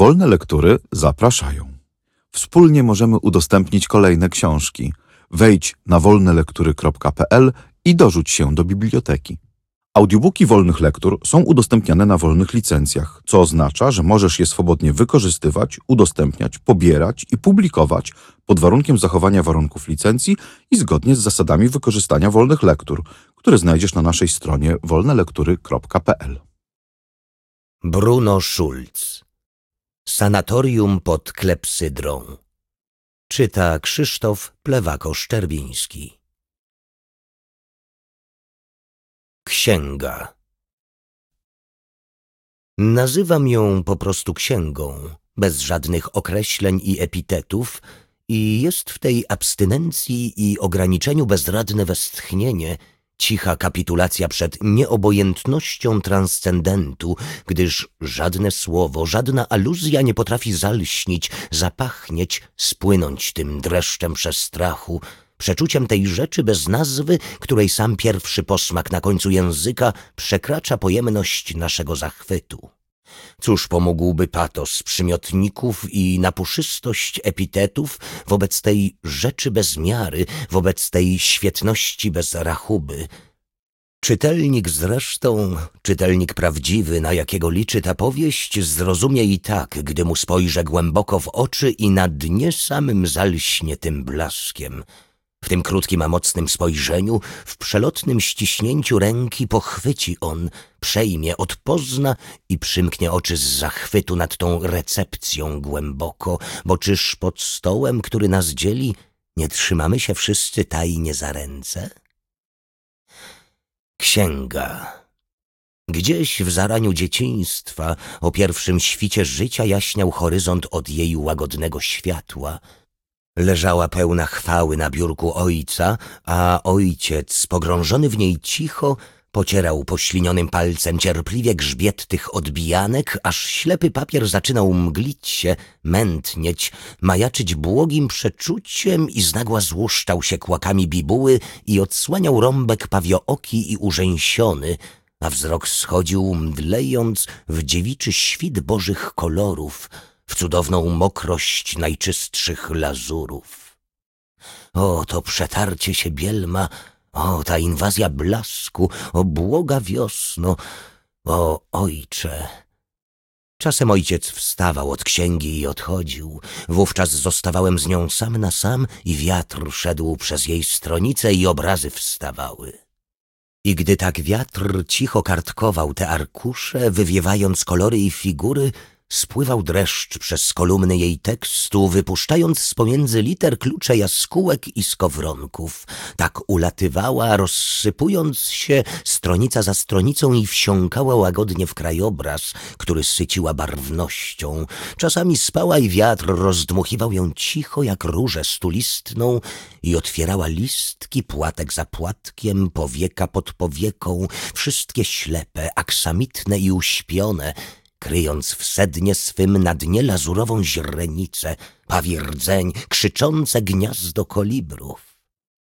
Wolne Lektury zapraszają. Wspólnie możemy udostępnić kolejne książki. Wejdź na wolnelektury.pl i dorzuć się do biblioteki. Audiobooki wolnych lektur są udostępniane na wolnych licencjach, co oznacza, że możesz je swobodnie wykorzystywać, udostępniać, pobierać i publikować pod warunkiem zachowania warunków licencji i zgodnie z zasadami wykorzystania wolnych lektur, które znajdziesz na naszej stronie wolnelektury.pl. Bruno Schulz. Sanatorium pod klepsydrą. Czyta Krzysztof Plewako-Szczerbiński. Księga. Nazywam ją po prostu księgą, bez żadnych określeń i epitetów, i jest w tej abstynencji i ograniczeniu bezradne westchnienie, cicha kapitulacja przed nieobojętnością transcendentu, gdyż żadne słowo, żadna aluzja nie potrafi zalśnić, zapachnieć, spłynąć tym dreszczem przestrachu, przeczuciem tej rzeczy bez nazwy, której sam pierwszy posmak na końcu języka przekracza pojemność naszego zachwytu. Cóż pomógłby patos przymiotników i napuszystość epitetów wobec tej rzeczy bez miary, wobec tej świetności bez rachuby? Czytelnik zresztą, czytelnik prawdziwy, na jakiego liczy ta powieść, zrozumie i tak, gdy mu spojrzę głęboko w oczy i na dnie samym zalśnie tym blaskiem. W tym krótkim a mocnym spojrzeniu, w przelotnym ściśnięciu ręki pochwyci on, przejmie, odpozna i przymknie oczy z zachwytu nad tą recepcją głęboko, bo czyż pod stołem, który nas dzieli, nie trzymamy się wszyscy tajnie za ręce? Księga. Gdzieś w zaraniu dzieciństwa, o pierwszym świcie życia jaśniał horyzont od jej łagodnego światła. Leżała pełna chwały na biurku ojca, a ojciec, pogrążony w niej cicho, pocierał poślinionym palcem cierpliwie grzbiet tych odbijanek, aż ślepy papier zaczynał mglić się, mętnieć, majaczyć błogim przeczuciem i znagła złuszczał się kłakami bibuły i odsłaniał rąbek pawiooki i urzęsiony, a wzrok schodził, mdlejąc w dziewiczy świt bożych kolorów, w cudowną mokrość najczystszych lazurów. O, to przetarcie się bielma, o, ta inwazja blasku, o błoga wiosno, o ojcze. Czasem ojciec wstawał od księgi i odchodził. Wówczas zostawałem z nią sam na sam i wiatr szedł przez jej stronice i obrazy wstawały. I gdy tak wiatr cicho kartkował te arkusze, wywiewając kolory i figury, spływał dreszcz przez kolumny jej tekstu, wypuszczając z pomiędzy liter klucze jaskółek i skowronków. Tak ulatywała, rozsypując się stronica za stronicą i wsiąkała łagodnie w krajobraz, który syciła barwnością. Czasami spała i wiatr rozdmuchiwał ją cicho jak różę stulistną i otwierała listki płatek za płatkiem, powieka pod powieką, wszystkie ślepe, aksamitne i uśpione, kryjąc w sednie swym na dnie lazurową źrenicę, pawi rdzeń, krzyczące gniazdo kolibrów.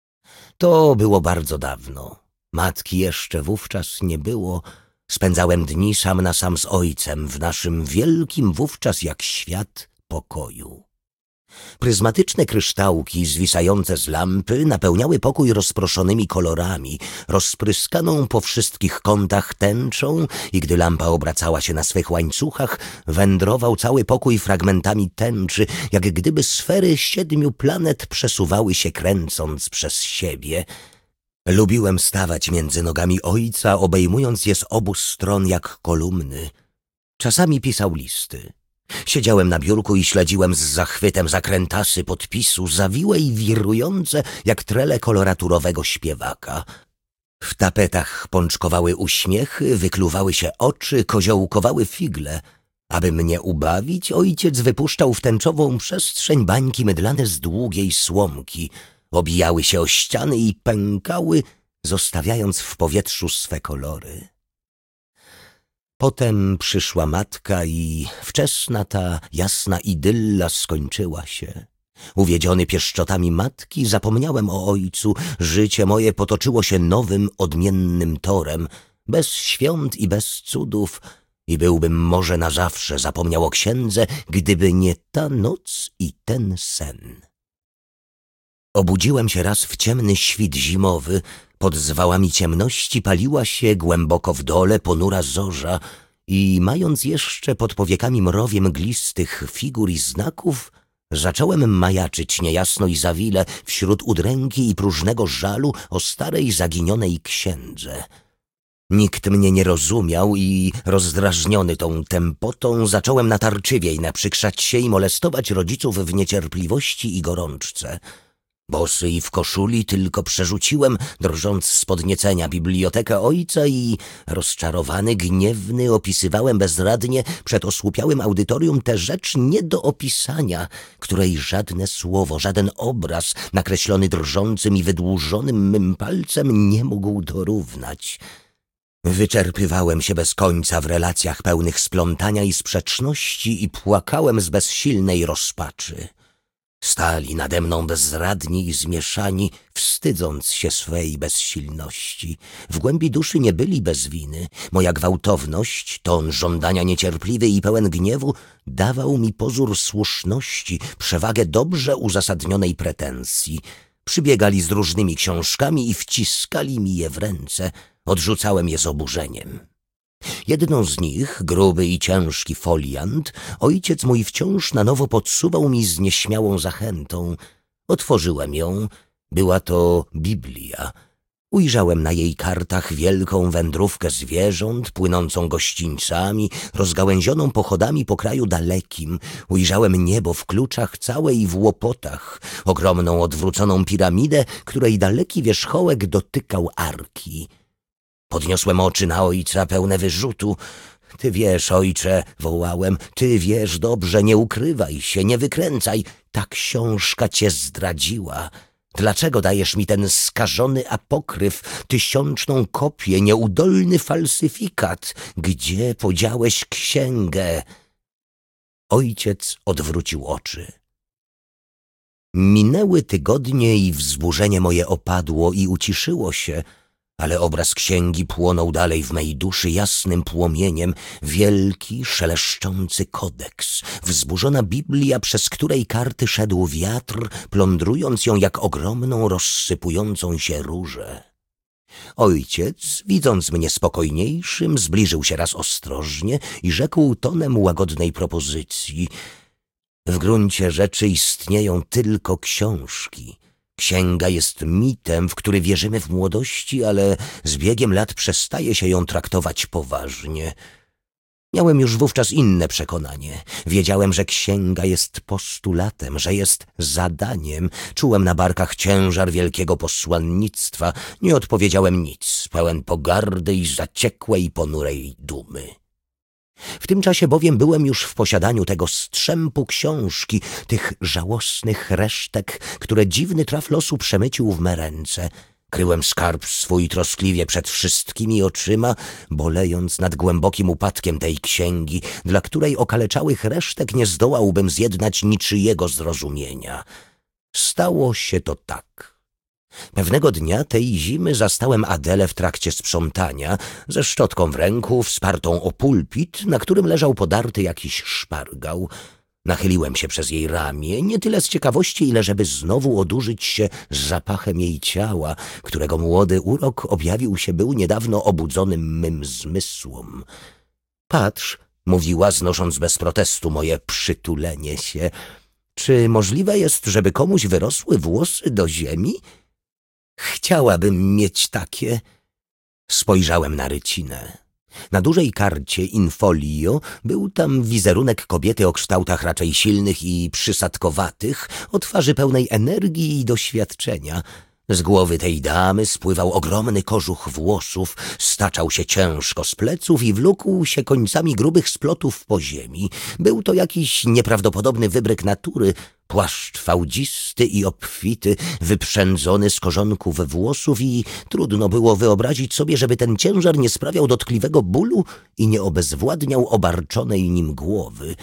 To było bardzo dawno. Matki jeszcze wówczas nie było. Spędzałem dni sam na sam z ojcem w naszym wielkim wówczas jak świat pokoju. Pryzmatyczne kryształki zwisające z lampy napełniały pokój rozproszonymi kolorami, rozpryskaną po wszystkich kątach tęczą i gdy lampa obracała się na swych łańcuchach, wędrował cały pokój fragmentami tęczy, jak gdyby sfery 7 planet przesuwały się kręcąc przez siebie. Lubiłem stawać między nogami ojca, obejmując je z obu stron jak kolumny. Czasami pisał listy. Siedziałem na biurku i śledziłem z zachwytem zakrętasy podpisu, zawiłe i wirujące jak trele koloraturowego śpiewaka. W tapetach pączkowały uśmiechy, wykluwały się oczy, koziołkowały figle. Aby mnie ubawić, ojciec wypuszczał w tęczową przestrzeń bańki mydlane z długiej słomki. Obijały się o ściany i pękały, zostawiając w powietrzu swe kolory. Potem przyszła matka i wczesna ta jasna idylla skończyła się. Uwiedziony pieszczotami matki, zapomniałem o ojcu. Życie moje potoczyło się nowym, odmiennym torem, bez świąt i bez cudów, i byłbym może na zawsze zapomniał o księdze, gdyby nie ta noc i ten sen. Obudziłem się raz w ciemny świt zimowy. Pod zwałami ciemności paliła się głęboko w dole ponura zorza i mając jeszcze pod powiekami mrowie mglistych figur i znaków, zacząłem majaczyć niejasno i zawile wśród udręki i próżnego żalu o starej zaginionej księdze. Nikt mnie nie rozumiał i rozdrażniony tą tępotą zacząłem natarczywiej naprzykrzać się i molestować rodziców w niecierpliwości i gorączce. Bosy i w koszuli tylko przerzuciłem, drżąc z podniecenia, bibliotekę ojca i rozczarowany, gniewny opisywałem bezradnie przed osłupiałym audytorium tę rzecz nie do opisania, której żadne słowo, żaden obraz nakreślony drżącym i wydłużonym mym palcem nie mógł dorównać. Wyczerpywałem się bez końca w relacjach pełnych splątania i sprzeczności i płakałem z bezsilnej rozpaczy. Stali nade mną bezradni i zmieszani, wstydząc się swej bezsilności. W głębi duszy nie byli bez winy. Moja gwałtowność, ton żądania niecierpliwy i pełen gniewu dawał mi pozór słuszności, przewagę dobrze uzasadnionej pretensji. Przybiegali z różnymi książkami i wciskali mi je w ręce. Odrzucałem je z oburzeniem. Jedną z nich, gruby i ciężki foliant, ojciec mój wciąż na nowo podsuwał mi z nieśmiałą zachętą. Otworzyłem ją. Była to Biblia. Ujrzałem na jej kartach wielką wędrówkę zwierząt, płynącą gościńcami, rozgałęzioną pochodami po kraju dalekim. Ujrzałem niebo w kluczach całe i w łopotach, ogromną odwróconą piramidę, której daleki wierzchołek dotykał arki. Podniosłem oczy na ojca pełne wyrzutu. Ty wiesz, ojcze, wołałem, ty wiesz dobrze, nie ukrywaj się, nie wykręcaj. Ta książka cię zdradziła. Dlaczego dajesz mi ten skażony apokryf, tysiączną kopię, nieudolny falsyfikat? Gdzie podziałeś księgę? Ojciec odwrócił oczy. Minęły tygodnie i wzburzenie moje opadło i uciszyło się, ale obraz księgi płonął dalej w mej duszy jasnym płomieniem, wielki, szeleszczący kodeks, wzburzona Biblia, przez której karty szedł wiatr, plądrując ją jak ogromną, rozsypującą się różę. Ojciec, widząc mnie spokojniejszym, zbliżył się raz ostrożnie i rzekł tonem łagodnej propozycji: w gruncie rzeczy istnieją tylko książki. Księga jest mitem, w który wierzymy w młodości, ale z biegiem lat przestaje się ją traktować poważnie. Miałem już wówczas inne przekonanie. Wiedziałem, że księga jest postulatem, że jest zadaniem. Czułem na barkach ciężar wielkiego posłannictwa. Nie odpowiedziałem nic, pełen pogardy i zaciekłej, ponurej dumy. W tym czasie bowiem byłem już w posiadaniu tego strzępu książki, tych żałosnych resztek, które dziwny traf losu przemycił w me ręce. Kryłem skarb swój troskliwie przed wszystkimi oczyma, bolejąc nad głębokim upadkiem tej księgi, dla której okaleczałych resztek nie zdołałbym zjednać niczyjego zrozumienia. Stało się to tak. Pewnego dnia tej zimy zastałem Adelę w trakcie sprzątania, ze szczotką w ręku, wspartą o pulpit, na którym leżał podarty jakiś szpargał. Nachyliłem się przez jej ramię, nie tyle z ciekawości, ile żeby znowu odurzyć się z zapachem jej ciała, którego młody urok objawił się był niedawno obudzonym mym zmysłom. Patrz, mówiła, znosząc bez protestu moje przytulenie się, czy możliwe jest, żeby komuś wyrosły włosy do ziemi? Chciałabym mieć takie. Spojrzałem na rycinę. Na dużej karcie in folio był tam wizerunek kobiety o kształtach raczej silnych i przysadkowatych, o twarzy pełnej energii i doświadczenia. Z głowy tej damy spływał ogromny kożuch włosów, staczał się ciężko z pleców i wlókł się końcami grubych splotów po ziemi. Był to jakiś nieprawdopodobny wybryk natury, płaszcz fałdzisty i obfity, wyprzędzony z korzonków włosów i trudno było wyobrazić sobie, żeby ten ciężar nie sprawiał dotkliwego bólu i nie obezwładniał obarczonej nim głowy.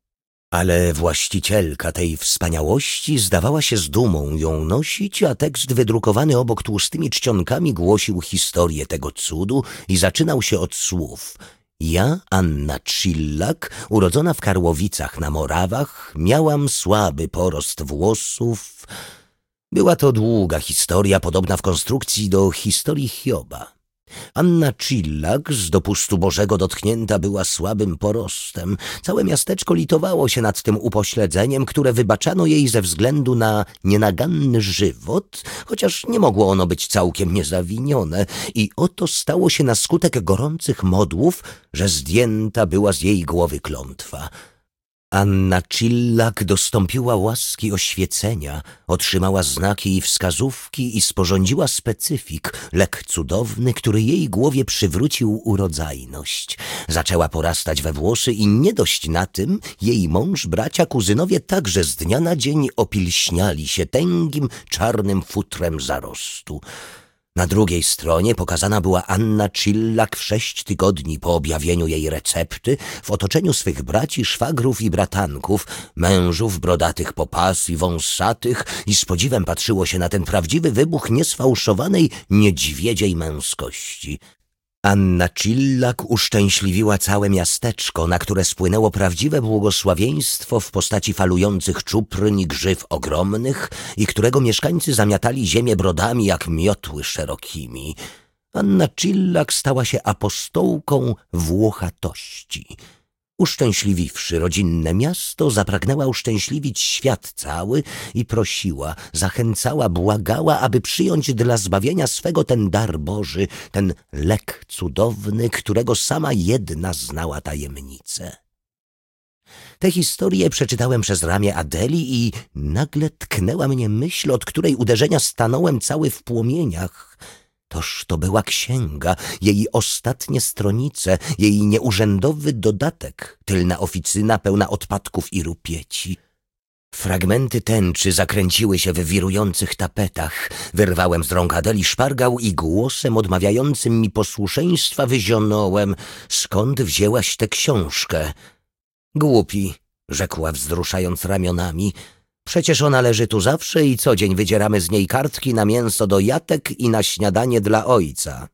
Ale właścicielka tej wspaniałości zdawała się z dumą ją nosić, a tekst wydrukowany obok tłustymi czcionkami głosił historię tego cudu i zaczynał się od słów: Ja, Anna Chillak, urodzona w Karłowicach na Morawach, miałam słaby porost włosów. Była to długa historia, podobna w konstrukcji do historii Hioba. Anna Chillak, z dopustu Bożego dotknięta, była słabym porostem. Całe miasteczko litowało się nad tym upośledzeniem, które wybaczano jej ze względu na nienaganny żywot, chociaż nie mogło ono być całkiem niezawinione. I oto stało się na skutek gorących modłów, że zdjęta była z jej głowy klątwa. Anna Chillak dostąpiła łaski oświecenia, otrzymała znaki i wskazówki i sporządziła specyfik, lek cudowny, który jej głowie przywrócił urodzajność. Zaczęła porastać we włosy i nie dość na tym, jej mąż, bracia, kuzynowie także z dnia na dzień opilśniali się tęgim, czarnym futrem zarostu. Na drugiej stronie pokazana była Anna Chillak w 6 tygodni po objawieniu jej recepty, w otoczeniu swych braci, szwagrów i bratanków, mężów brodatych po pas i wąsatych, i z podziwem patrzyło się na ten prawdziwy wybuch niesfałszowanej, niedźwiedziej męskości. Anna Chillak uszczęśliwiła całe miasteczko, na które spłynęło prawdziwe błogosławieństwo w postaci falujących czupryn i grzyw ogromnych i którego mieszkańcy zamiatali ziemię brodami jak miotły szerokimi. Anna Chillak stała się apostołką włochatości. Uszczęśliwiwszy rodzinne miasto, zapragnęła uszczęśliwić świat cały i prosiła, zachęcała, błagała, aby przyjąć dla zbawienia swego ten dar Boży, ten lek cudowny, którego sama jedna znała tajemnicę. Tę historię przeczytałem przez ramię Adeli i nagle tknęła mnie myśl, od której uderzenia stanąłem cały w płomieniach. Toż to była księga, jej ostatnie stronice, jej nieurzędowy dodatek, tylna oficyna pełna odpadków i rupieci. Fragmenty tęczy zakręciły się w wirujących tapetach. Wyrwałem z rąk Adeli szpargał i głosem odmawiającym mi posłuszeństwa wyzionąłem: skąd wzięłaś tę książkę? Głupi, rzekła wzruszając ramionami. Przecież ona leży tu zawsze i co dzień wydzieramy z niej kartki na mięso do jatek i na śniadanie dla ojca.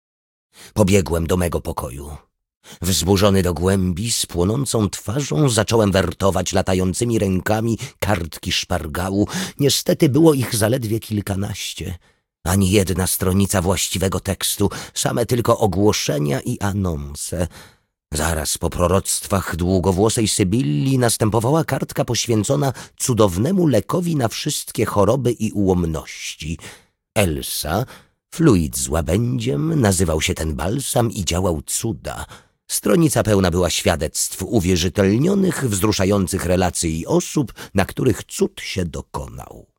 Pobiegłem do mego pokoju. Wzburzony do głębi, z płonącą twarzą zacząłem wertować latającymi rękami kartki szpargału. Niestety było ich zaledwie kilkanaście. Ani jedna stronica właściwego tekstu, same tylko ogłoszenia i anonse. Zaraz po proroctwach długowłosej Sybilli następowała kartka poświęcona cudownemu lekowi na wszystkie choroby i ułomności. Elsa, fluid z łabędziem, nazywał się ten balsam i działał cuda. Stronica pełna była świadectw uwierzytelnionych, wzruszających relacji osób, na których cud się dokonał.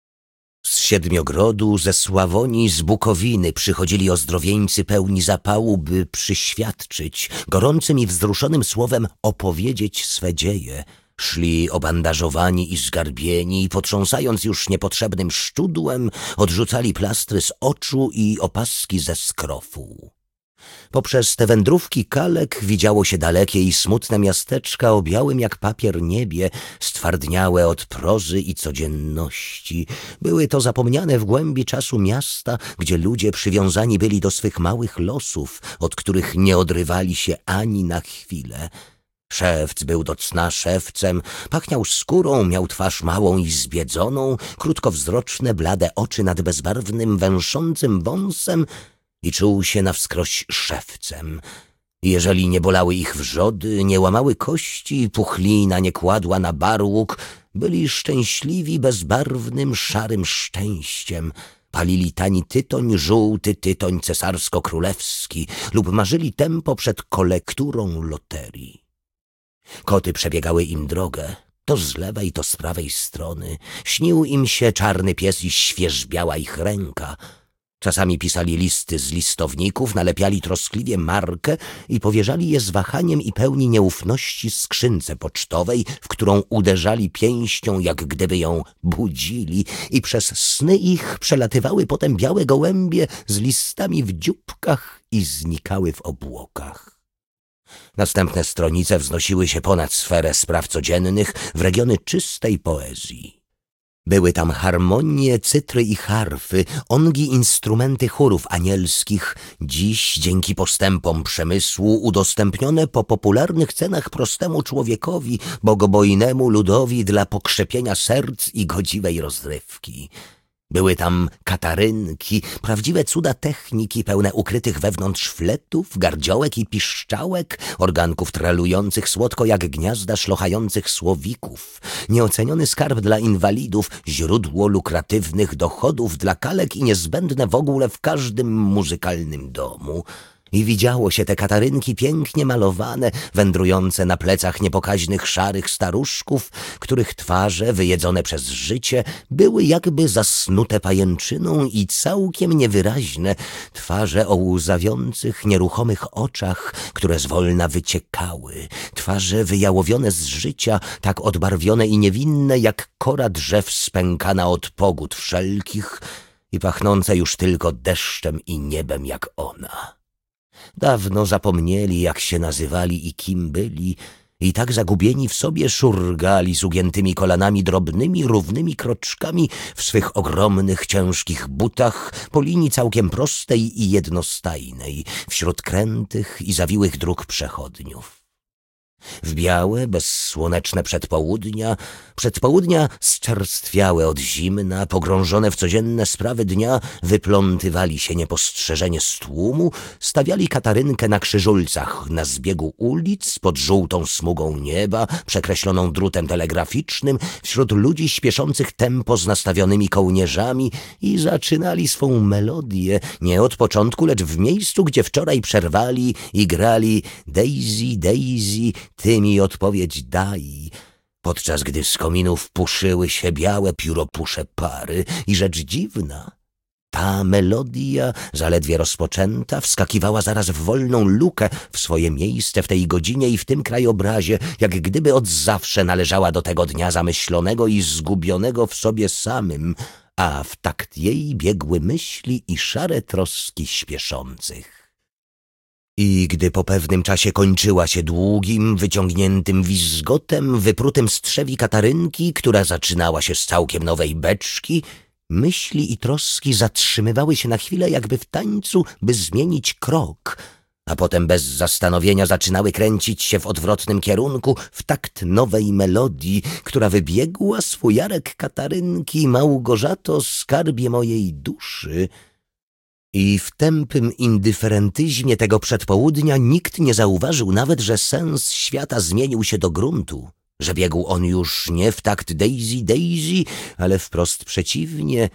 Z Siedmiogrodu, ze Sławonii, z Bukowiny przychodzili ozdrowieńcy pełni zapału, by przyświadczyć, gorącym i wzruszonym słowem opowiedzieć swe dzieje. Szli obandażowani i zgarbieni, potrząsając już niepotrzebnym szczudłem, odrzucali plastry z oczu i opaski ze skrofu. Poprzez te wędrówki kalek widziało się dalekie i smutne miasteczka o białym jak papier niebie, stwardniałe od prozy i codzienności. Były to zapomniane w głębi czasu miasta, gdzie ludzie przywiązani byli do swych małych losów, od których nie odrywali się ani na chwilę. Szewc był do cna szewcem, pachniał skórą, miał twarz małą i zbiedzoną, krótkowzroczne, blade oczy nad bezbarwnym, węszącym wąsem i czuł się na wskroś szewcem. Jeżeli nie bolały ich wrzody, nie łamały kości, puchlina nie kładła na barłuk, byli szczęśliwi bezbarwnym, szarym szczęściem. Palili tani tytoń, żółty tytoń cesarsko-królewski lub marzyli tempo przed kolekturą loterii. Koty przebiegały im drogę, to z lewej, to z prawej strony. Śnił im się czarny pies i świeżbiała ich ręka. Czasami pisali listy z listowników, nalepiali troskliwie markę i powierzali je z wahaniem i pełni nieufności skrzynce pocztowej, w którą uderzali pięścią, jak gdyby ją budzili, i przez sny ich przelatywały potem białe gołębie z listami w dzióbkach i znikały w obłokach. Następne stronice wznosiły się ponad sferę spraw codziennych w regiony czystej poezji. Były tam harmonie, cytry i harfy, ongi instrumenty chórów anielskich, dziś dzięki postępom przemysłu udostępnione po popularnych cenach prostemu człowiekowi, bogobojnemu ludowi dla pokrzepienia serc i godziwej rozrywki. Były tam katarynki, prawdziwe cuda techniki pełne ukrytych wewnątrz fletów, gardziołek i piszczałek, organków tralujących słodko jak gniazda szlochających słowików, nieoceniony skarb dla inwalidów, źródło lukratywnych dochodów dla kalek i niezbędne w ogóle w każdym muzykalnym domu. I widziało się te katarynki pięknie malowane, wędrujące na plecach niepokaźnych szarych staruszków, których twarze, wyjedzone przez życie, były jakby zasnute pajęczyną i całkiem niewyraźne, twarze o łzawiących, nieruchomych oczach, które zwolna wyciekały, twarze wyjałowione z życia, tak odbarwione i niewinne, jak kora drzew spękana od pogód wszelkich i pachnące już tylko deszczem i niebem jak ona. Dawno zapomnieli, jak się nazywali i kim byli, i tak zagubieni w sobie szurgali z ugiętymi kolanami drobnymi, równymi kroczkami w swych ogromnych, ciężkich butach po linii całkiem prostej i jednostajnej, wśród krętych i zawiłych dróg przechodniów. W białe, bezsłoneczne przedpołudnia zczerstwiałe od zimna, pogrążone w codzienne sprawy dnia, wyplątywali się niepostrzeżenie z tłumu, stawiali katarynkę na krzyżulcach na zbiegu ulic, pod żółtą smugą nieba, przekreśloną drutem telegraficznym, wśród ludzi śpieszących tempo z nastawionymi kołnierzami i zaczynali swą melodię, nie od początku, lecz w miejscu, gdzie wczoraj przerwali i grali Daisy, Daisy, ty mi odpowiedź daj, podczas gdy z kominów puszyły się białe pióropusze pary i rzecz dziwna, ta melodia, zaledwie rozpoczęta, wskakiwała zaraz w wolną lukę w swoje miejsce w tej godzinie i w tym krajobrazie, jak gdyby od zawsze należała do tego dnia zamyślonego i zgubionego w sobie samym, a w takt jej biegły myśli i szare troski śpieszących. I gdy po pewnym czasie kończyła się długim, wyciągniętym wizgotem, wyprutym z trzewi katarynki, która zaczynała się z całkiem nowej beczki, myśli i troski zatrzymywały się na chwilę jakby w tańcu, by zmienić krok, a potem bez zastanowienia zaczynały kręcić się w odwrotnym kierunku w takt nowej melodii, która wybiegła z fujarek katarynki Małgorzato, skarbie mojej duszy. I w tępym indyferentyzmie tego przedpołudnia nikt nie zauważył nawet, że sens świata zmienił się do gruntu, że biegł on już nie w takt Daisy, Daisy, ale wprost przeciwnie,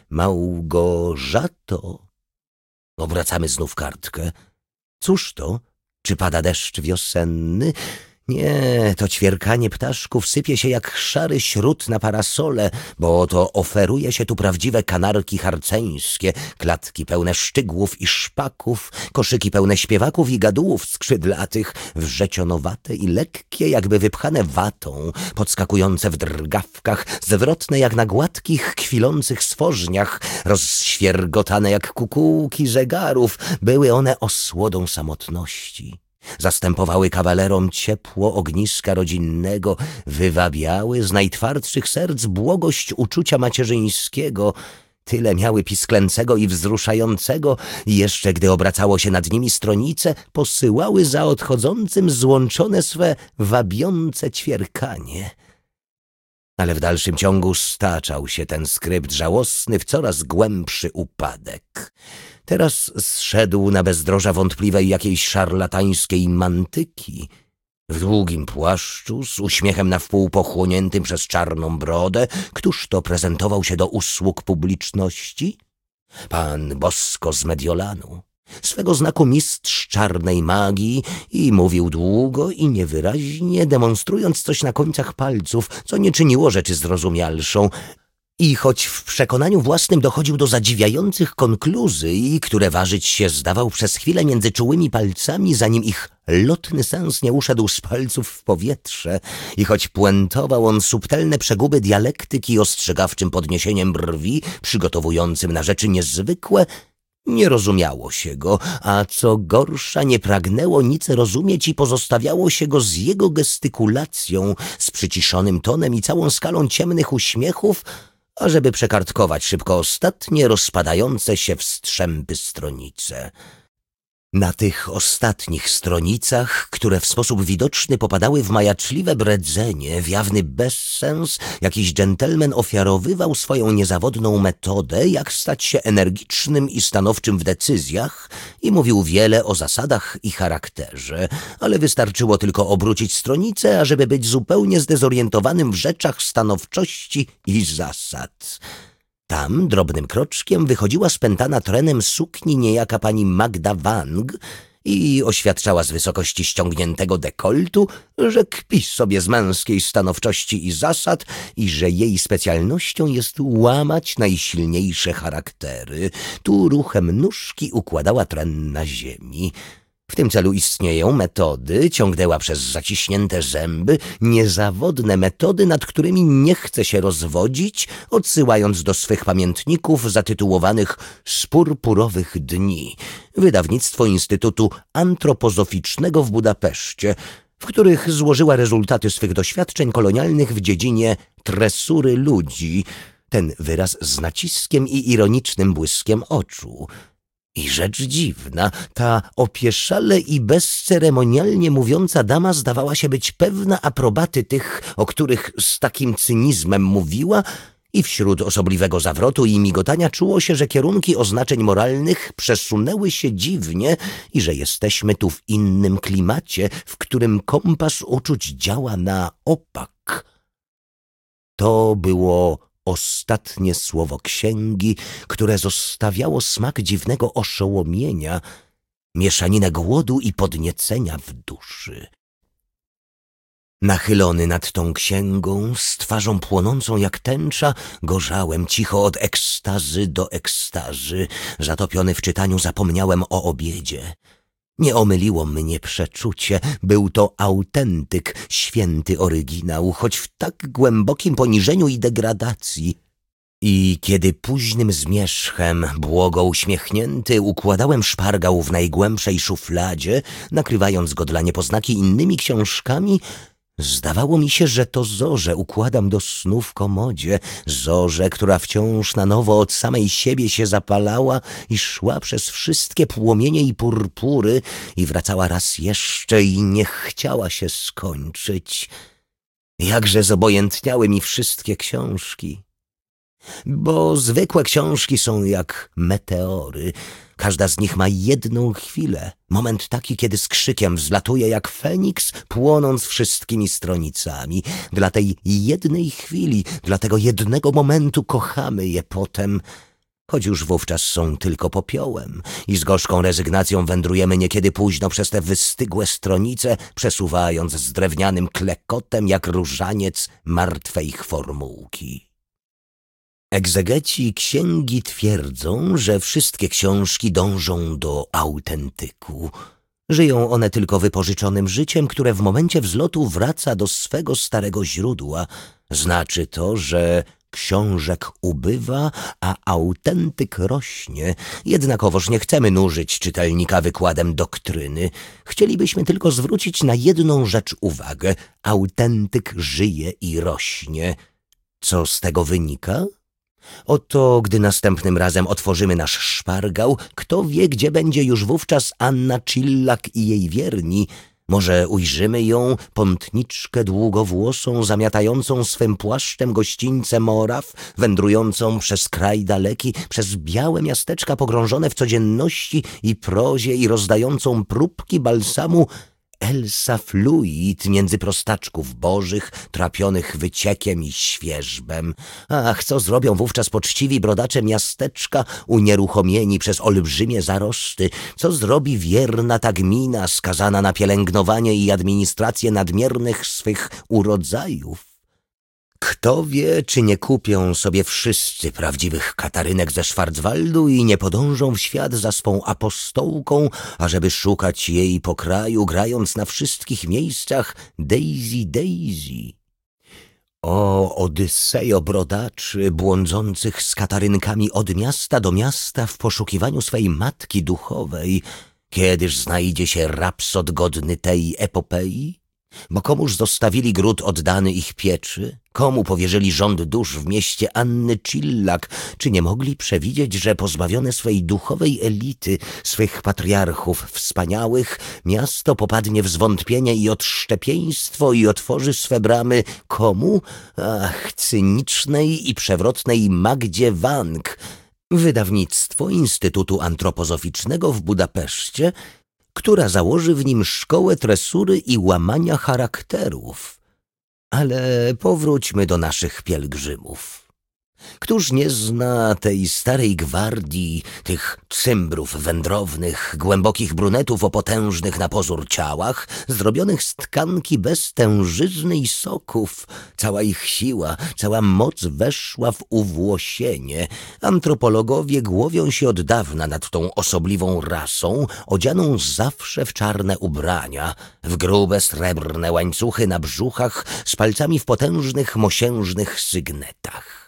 Małgorzato. Obracamy znów kartkę. Cóż to? Czy pada deszcz wiosenny? Nie, to ćwierkanie ptaszków sypie się jak szary śród na parasole, bo oto oferuje się tu prawdziwe kanarki harceńskie, klatki pełne szczygłów i szpaków, koszyki pełne śpiewaków i gadułów skrzydlatych, wrzecionowate i lekkie, jakby wypchane watą, podskakujące w drgawkach, zwrotne jak na gładkich, kwilących stworzniach, rozświergotane jak kukułki zegarów, były one osłodą samotności. Zastępowały kawalerom ciepło ogniska rodzinnego, wywabiały z najtwardszych serc błogość uczucia macierzyńskiego. Tyle miały pisklęcego i wzruszającego i jeszcze gdy obracało się nad nimi stronice, posyłały za odchodzącym złączone swe wabiące ćwierkanie. Ale w dalszym ciągu staczał się ten skrypt żałosny w coraz głębszy upadek. Teraz zszedł na bezdroża wątpliwej jakiejś szarlatańskiej mantyki. W długim płaszczu, z uśmiechem na wpół pochłoniętym przez czarną brodę, któż to prezentował się do usług publiczności? Pan Bosko z Mediolanu, swego znaku mistrz czarnej magii, i mówił długo i niewyraźnie, demonstrując coś na końcach palców, co nie czyniło rzeczy zrozumialszą. I choć w przekonaniu własnym dochodził do zadziwiających konkluzji, które ważyć się zdawał przez chwilę między czułymi palcami, zanim ich lotny sens nie uszedł z palców w powietrze, i choć puentował on subtelne przeguby dialektyki ostrzegawczym podniesieniem brwi, przygotowującym na rzeczy niezwykłe, nie rozumiało się go, a co gorsza nie pragnęło nic rozumieć i pozostawiało się go z jego gestykulacją, z przyciszonym tonem i całą skalą ciemnych uśmiechów, ażeby przekartkować szybko ostatnie rozpadające się w strzępy stronice. Na tych ostatnich stronicach, które w sposób widoczny popadały w majaczliwe bredzenie, w jawny bezsens, jakiś dżentelmen ofiarowywał swoją niezawodną metodę, jak stać się energicznym i stanowczym w decyzjach i mówił wiele o zasadach i charakterze, ale wystarczyło tylko obrócić stronicę, ażeby być zupełnie zdezorientowanym w rzeczach stanowczości i zasad. Tam drobnym kroczkiem wychodziła spętana trenem sukni niejaka pani Magda Wang i oświadczała z wysokości ściągniętego dekoltu, że kpi sobie z męskiej stanowczości i zasad i że jej specjalnością jest łamać najsilniejsze charaktery. Tu ruchem nóżki układała tren na ziemi. W tym celu istnieją metody, ciągnęła przez zaciśnięte zęby, niezawodne metody, nad którymi nie chce się rozwodzić, odsyłając do swych pamiętników zatytułowanych z purpurowych dni, wydawnictwo Instytutu Antropozoficznego w Budapeszcie, w których złożyła rezultaty swych doświadczeń kolonialnych w dziedzinie tresury ludzi, ten wyraz z naciskiem i ironicznym błyskiem oczu. I rzecz dziwna, ta opieszale i bezceremonialnie mówiąca dama zdawała się być pewna aprobaty tych, o których z takim cynizmem mówiła, i wśród osobliwego zawrotu i migotania czuło się, że kierunki oznaczeń moralnych przesunęły się dziwnie i że jesteśmy tu w innym klimacie, w którym kompas uczuć działa na opak. To było ostatnie słowo księgi, które zostawiało smak dziwnego oszołomienia, mieszaninę głodu i podniecenia w duszy. Nachylony nad tą księgą, z twarzą płonącą jak tęcza, gorzałem cicho od ekstazy do ekstazy. Zatopiony w czytaniu zapomniałem o obiedzie. Nie omyliło mnie przeczucie, był to autentyk, święty oryginał, choć w tak głębokim poniżeniu i degradacji. I kiedy późnym zmierzchem, błogo uśmiechnięty, układałem szpargał w najgłębszej szufladzie, nakrywając go dla niepoznaki innymi książkami, zdawało mi się, że to zorzę układam do snu w komodzie, zorzę, która wciąż na nowo od samej siebie się zapalała i szła przez wszystkie płomienie i purpury i wracała raz jeszcze i nie chciała się skończyć. Jakże zobojętniały mi wszystkie książki. Bo zwykłe książki są jak meteory. Każda z nich ma jedną chwilę, moment taki, kiedy z krzykiem wzlatuje jak Feniks, płonąc wszystkimi stronicami. Dla tej jednej chwili, dla tego jednego momentu kochamy je potem, choć już wówczas są tylko popiołem i z gorzką rezygnacją wędrujemy niekiedy późno przez te wystygłe stronice, przesuwając z drewnianym klekotem jak różaniec martwej formułki. Egzegeci księgi twierdzą, że wszystkie książki dążą do autentyku. Żyją one tylko wypożyczonym życiem, które w momencie wzlotu wraca do swego starego źródła. Znaczy to, że książek ubywa, a autentyk rośnie. Jednakowoż nie chcemy nużyć czytelnika wykładem doktryny. Chcielibyśmy tylko zwrócić na jedną rzecz uwagę. Autentyk żyje i rośnie. Co z tego wynika? Oto, gdy następnym razem otworzymy nasz szpargał, kto wie, gdzie będzie już wówczas Anna Cillak i jej wierni. Może ujrzymy ją, pątniczkę długowłosą, zamiatającą swym płaszczem gościńce Moraw, wędrującą przez kraj daleki, przez białe miasteczka pogrążone w codzienności i prozie i rozdającą próbki balsamu Elsa Fluid między prostaczków bożych, trapionych wyciekiem i świerzbem. Ach, co zrobią wówczas poczciwi brodacze miasteczka, unieruchomieni przez olbrzymie zarosty? Co zrobi wierna ta gmina, skazana na pielęgnowanie i administrację nadmiernych swych urodzajów? Kto wie, czy nie kupią sobie wszyscy prawdziwych Katarynek ze Schwarzwaldu i nie podążą w świat za swą apostołką, ażeby szukać jej po kraju, grając na wszystkich miejscach Daisy, Daisy. O, Odysejo brodaczy, błądzących z Katarynkami od miasta do miasta w poszukiwaniu swej matki duchowej, kiedyż znajdzie się rapsod godny tej epopei? Bo komuż zostawili gród oddany ich pieczy? Komu powierzyli rząd dusz w mieście Anny Cillak? Czy nie mogli przewidzieć, że pozbawione swej duchowej elity, swych patriarchów wspaniałych, miasto popadnie w zwątpienie i odszczepieństwo i otworzy swe bramy komu? Ach, cynicznej i przewrotnej Magdzie Wank. Wydawnictwo Instytutu Antropozoficznego w Budapeszcie, która założy w nim szkołę tresury i łamania charakterów. Ale powróćmy do naszych pielgrzymów. Któż nie zna tej starej gwardii, tych cymbrów wędrownych, głębokich brunetów o potężnych na pozór ciałach, zrobionych z tkanki bez tężyzny i soków? Cała ich siła, cała moc weszła w uwłosienie. Antropologowie głowią się od dawna nad tą osobliwą rasą, odzianą zawsze w czarne ubrania, w grube srebrne łańcuchy na brzuchach, z palcami w potężnych mosiężnych sygnetach.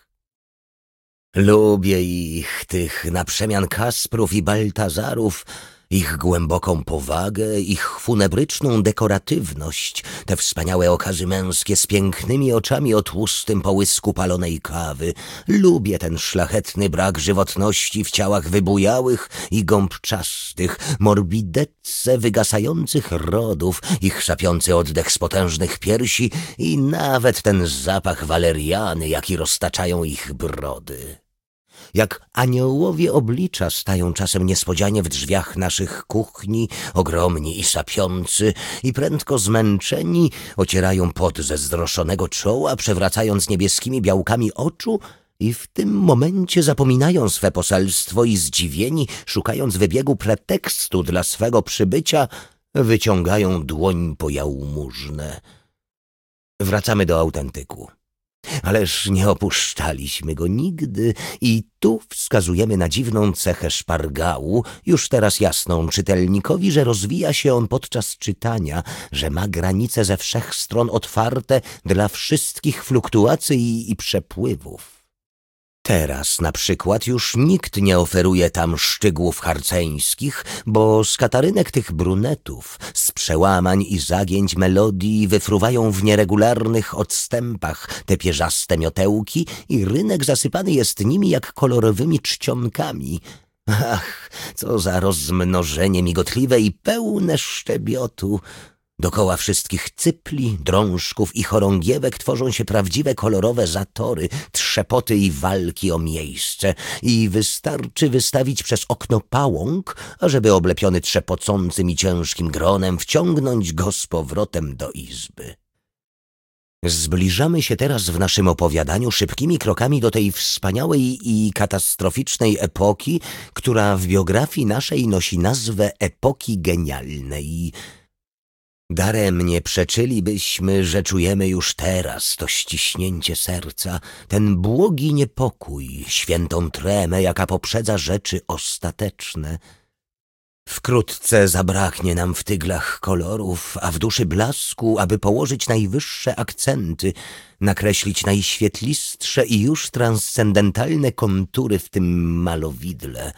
Lubię ich, tych naprzemian Kasprów i Baltazarów, ich głęboką powagę, ich funebryczną dekoratywność, te wspaniałe okazy męskie z pięknymi oczami o tłustym połysku palonej kawy. Lubię ten szlachetny brak żywotności w ciałach wybujałych i gąbczastych, morbidecce wygasających rodów, ich szapiący oddech z potężnych piersi i nawet ten zapach waleriany, jaki roztaczają ich brody. Jak aniołowie oblicza stają czasem niespodzianie w drzwiach naszych kuchni, ogromni i sapiący, i prędko zmęczeni ocierają pot ze zdroszonego czoła, przewracając niebieskimi białkami oczu i w tym momencie zapominają swe poselstwo i zdziwieni, szukając wybiegu pretekstu dla swego przybycia, wyciągają dłoń po jałmużnę. Wracamy do autentyku. Ależ nie opuszczaliśmy go nigdy i tu wskazujemy na dziwną cechę szpargału, już teraz jasną czytelnikowi, że rozwija się on podczas czytania, że ma granice ze wszech stron otwarte dla wszystkich fluktuacji i przepływów. Teraz na przykład już nikt nie oferuje tam szczygłów harceńskich, bo z katarynek tych brunetów, z przełamań i zagięć melodii wyfruwają w nieregularnych odstępach te pierzaste miotełki i rynek zasypany jest nimi jak kolorowymi czcionkami. Ach, co za rozmnożenie migotliwe i pełne szczebiotu! Dokoła wszystkich cypli, drążków i chorągiewek tworzą się prawdziwe kolorowe zatory, trzepoty i walki o miejsce i wystarczy wystawić przez okno pałąk, ażeby oblepiony trzepocącym i ciężkim gronem wciągnąć go z powrotem do izby. Zbliżamy się teraz w naszym opowiadaniu szybkimi krokami do tej wspaniałej i katastroficznej epoki, która w biografii naszej nosi nazwę epoki genialnej. Daremnie przeczylibyśmy, że czujemy już teraz to ściśnięcie serca, ten błogi niepokój, świętą tremę, jaka poprzedza rzeczy ostateczne. Wkrótce zabraknie nam w tyglach kolorów, a w duszy blasku, aby położyć najwyższe akcenty, nakreślić najświetlistsze i już transcendentalne kontury w tym malowidle.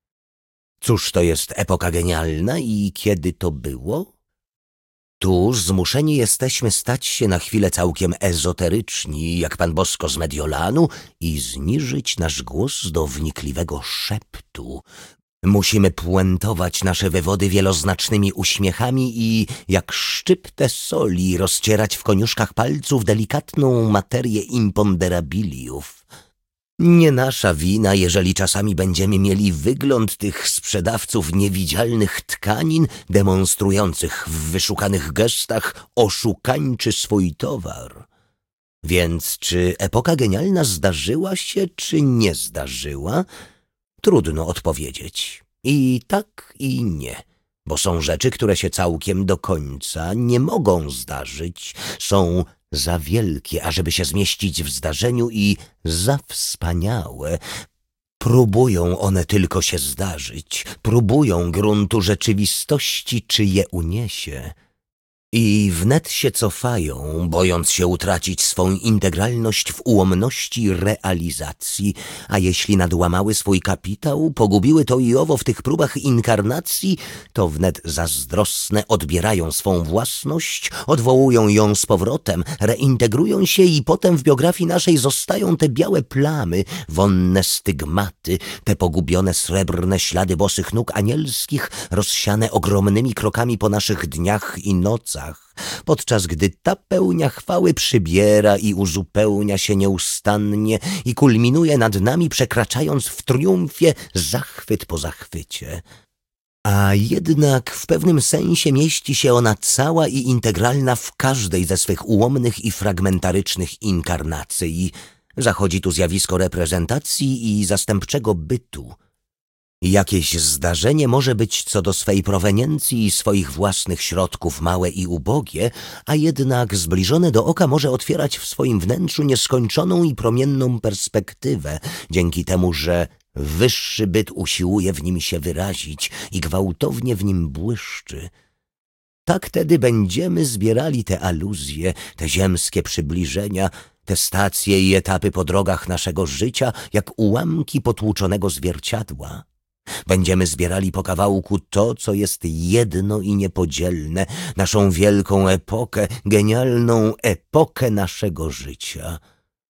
Cóż to jest epoka genialna i kiedy to było? Tu zmuszeni jesteśmy stać się na chwilę całkiem ezoteryczni, jak Pan Bosko z Mediolanu, i zniżyć nasz głos do wnikliwego szeptu. Musimy puentować nasze wywody wieloznacznymi uśmiechami i, jak szczyptę soli, rozcierać w koniuszkach palców delikatną materię imponderabiliów. Nie nasza wina, jeżeli czasami będziemy mieli wygląd tych sprzedawców niewidzialnych tkanin, demonstrujących w wyszukanych gestach oszukańczy swój towar. Więc czy epoka genialna zdarzyła się, czy nie zdarzyła? Trudno odpowiedzieć. I tak, i nie. Bo są rzeczy, które się całkiem do końca nie mogą zdarzyć. Są za wielkie, ażeby się zmieścić w zdarzeniu i za wspaniałe. Próbują one tylko się zdarzyć. Próbują gruntu rzeczywistości, czy je uniesie. I wnet się cofają, bojąc się utracić swą integralność w ułomności realizacji, a jeśli nadłamały swój kapitał, pogubiły to i owo w tych próbach inkarnacji, to wnet zazdrosne odbierają swą własność, odwołują ją z powrotem, reintegrują się i potem w biografii naszej zostają te białe plamy, wonne stygmaty, te pogubione srebrne ślady bosych nóg anielskich, rozsiane ogromnymi krokami po naszych dniach i nocach, podczas gdy ta pełnia chwały przybiera i uzupełnia się nieustannie i kulminuje nad nami, przekraczając w triumfie zachwyt po zachwycie. A jednak w pewnym sensie mieści się ona cała i integralna w każdej ze swych ułomnych i fragmentarycznych inkarnacji. Zachodzi tu zjawisko reprezentacji i zastępczego bytu. Jakieś zdarzenie może być co do swej proweniencji i swoich własnych środków małe i ubogie, a jednak zbliżone do oka może otwierać w swoim wnętrzu nieskończoną i promienną perspektywę, dzięki temu, że wyższy byt usiłuje w nim się wyrazić i gwałtownie w nim błyszczy. Tak tedy będziemy zbierali te aluzje, te ziemskie przybliżenia, te stacje i etapy po drogach naszego życia, jak ułamki potłuczonego zwierciadła. Będziemy zbierali po kawałku to, co jest jedno i niepodzielne, naszą wielką epokę, genialną epokę naszego życia.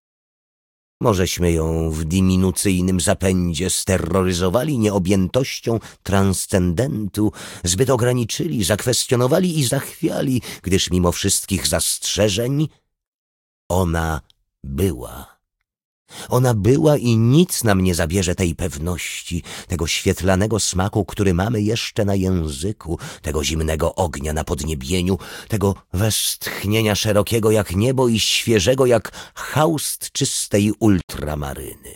Możeśmy ją w diminucyjnym zapędzie steroryzowali nieobjętością transcendentu, zbyt ograniczyli, zakwestionowali i zachwiali, gdyż mimo wszystkich zastrzeżeń ona była. Ona była i nic nam nie zabierze tej pewności, tego świetlanego smaku, który mamy jeszcze na języku, tego zimnego ognia na podniebieniu, tego westchnienia szerokiego jak niebo i świeżego jak haust czystej ultramaryny.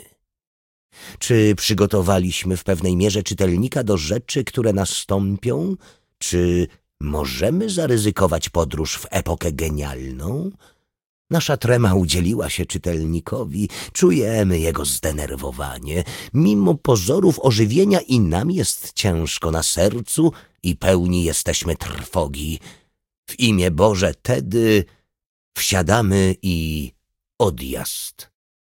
Czy przygotowaliśmy w pewnej mierze czytelnika do rzeczy, które nastąpią? Czy możemy zaryzykować podróż w epokę genialną? Nasza trema udzieliła się czytelnikowi, czujemy jego zdenerwowanie. Mimo pozorów ożywienia i nam jest ciężko na sercu i pełni jesteśmy trwogi. W imię Boże tedy wsiadamy i odjazd.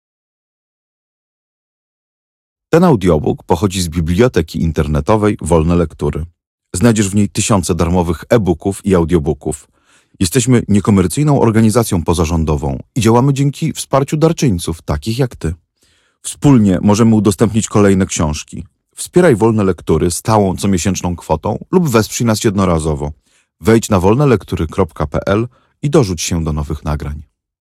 Ten audiobook pochodzi z biblioteki internetowej Wolne Lektury. Znajdziesz w niej tysiące darmowych e-booków i audiobooków. Jesteśmy niekomercyjną organizacją pozarządową i działamy dzięki wsparciu darczyńców, takich jak ty. Wspólnie możemy udostępnić kolejne książki. Wspieraj Wolne Lektury stałą comiesięczną kwotą lub wesprzyj nas jednorazowo. Wejdź na wolnelektury.pl i dorzuć się do nowych nagrań.